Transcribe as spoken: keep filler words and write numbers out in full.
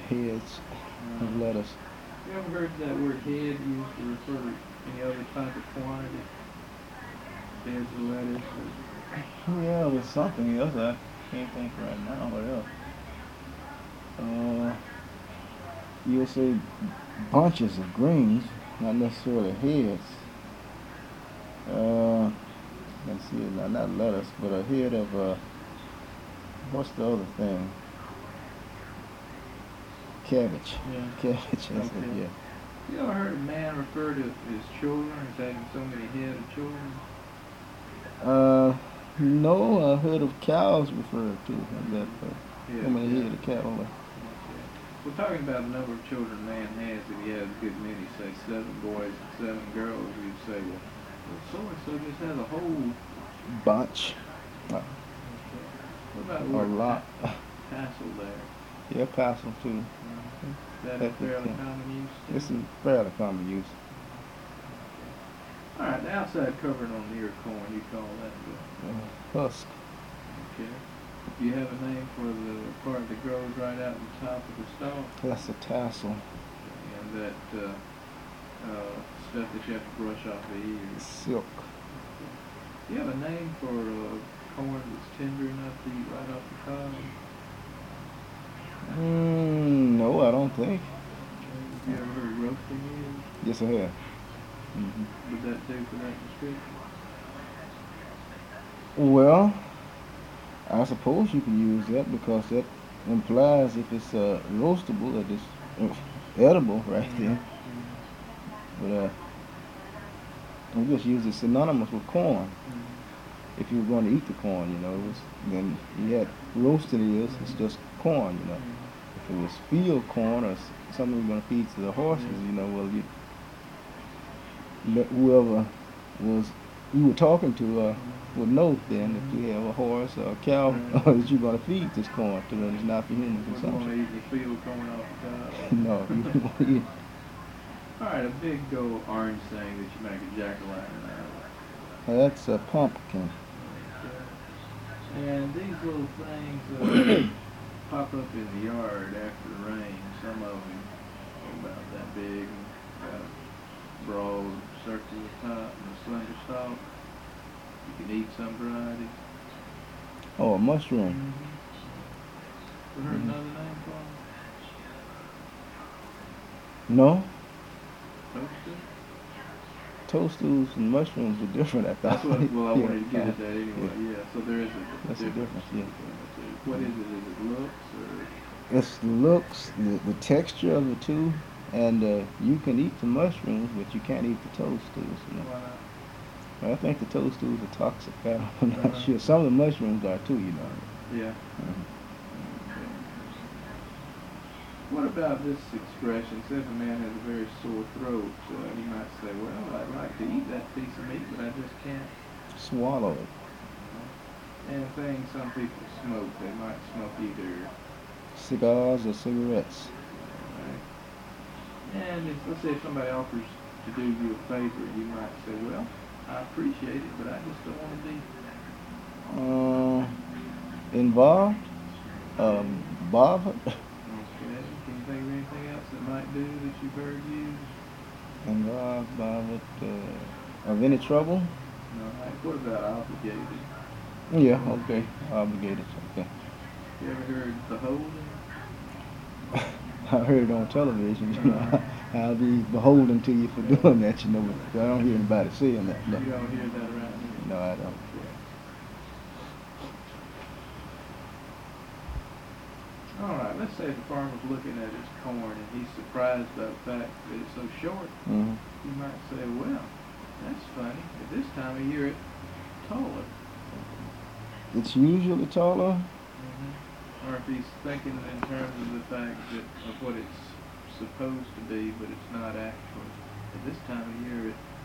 heads of Uh, lettuce. you ever heard that word head used to refer to any other type of quantity? Heads of lettuce or Yeah, with something else. I can't think right now. What else? Uh, you'll say bunches of greens, not necessarily heads. Uh, let's see, not, not lettuce, but a head of, uh, what's the other thing? Cabbage. yeah. Cabbage, that's it, Okay. yeah. You ever heard a man refer to his children as having so many head of children? Uh, no, I heard of cows referred to as that. Uh, Yeah, how many yeah. head of cattle? Okay. We're talking about the number of children a man has. If he has a good many, say seven boys and seven girls, you'd say, well, well so and so just has a whole Bunch. Uh, okay. What about the a word lot. ta- tassel there? Yeah, passel too. Uh, is that in That could fairly count. common use too? This is fairly common use. All right, the outside covering on the ear corn, you call that the Uh, husk. okay. Do you have a name for the part that grows right out the top of the stalk? That's a tassel. And that uh, uh, stuff that you have to brush off the ears. Silk. Do you have a name for uh, corn that's tender enough to eat right off the cob? Mm, no, I don't think. Have you ever heard roasting ears? Yes, I have. Mm-hmm. Would that do for that description? Well, I suppose you can use that because that implies if it's uh, roastable that it's uh, edible right then. Mm-hmm. But uh, we just use it synonymous with corn. Mm-hmm. If you were going to eat the corn, you know, it was, then you had roasted ears. It's just corn, you know. Mm-hmm. If it was field corn or s- something you're going to feed to the horses, Mhm. you know, well, you, let whoever was you were talking to uh, would know then if you have a horse or a cow Mhm. that you're going to feed this corn to, and it's not for human Wouldn't want to consumption. eat the field corn off the cob. No, you don't want to eat. All right, a big old orange thing that you make a jack-o'-lantern out of. That's a pumpkin. Okay. And these little things uh, pop up in the yard after the rain. Some of them are about that big, and got a broad circular top and a slender stalk. You can eat some varieties. Oh, a mushroom. Mm-hmm. Ever heard Mhm. another name for them? No, Toasted? toadstools and mushrooms are different. I thought. That's what, well, I Yeah, wanted to get uh, at that anyway, yeah. yeah. So there is a That's a difference difference, yeah. between the two. What is it? Is it looks or? It's the looks, the, the texture of the two, and uh, you can eat the mushrooms, but you can't eat the toadstools. You know? Why not? I think the toadstools are toxic. I'm not Uh-huh. sure. Some of the mushrooms are too, you know. Yeah. Mhm. Okay. What about this expression? Say if a man has a very sore throat, uh, he might say, well, I'd like to eat that piece of meat, but I just can't. Swallow it. And things some people smoke, they might smoke either. Cigars or cigarettes. Right? And if, let's say if somebody offers to do you a favor, you might say, well, I appreciate it, but I just don't want to be. Uh, involved? Um, bothered? Okay. Can you think of anything else that might do that you've heard used? Involved, bothered. Uh, of any trouble? No. Right. What about obligated? Yeah, okay. Obligated. Okay. You ever heard beholden? I heard it on television, you know. I'll be beholden to you for doing that, you know, but I don't hear anybody saying that. No, You don't hear that around here? no I don't. All right, let's say the farmer's looking at his corn and he's surprised by the fact that it's so short. Mm-hmm. He might say, well, that's funny. At this time of year, it's taller. It's usually taller. Mm-hmm. Or if he's thinking in terms of the fact that of what it's supposed to be, but it's not actually. At this time of year, it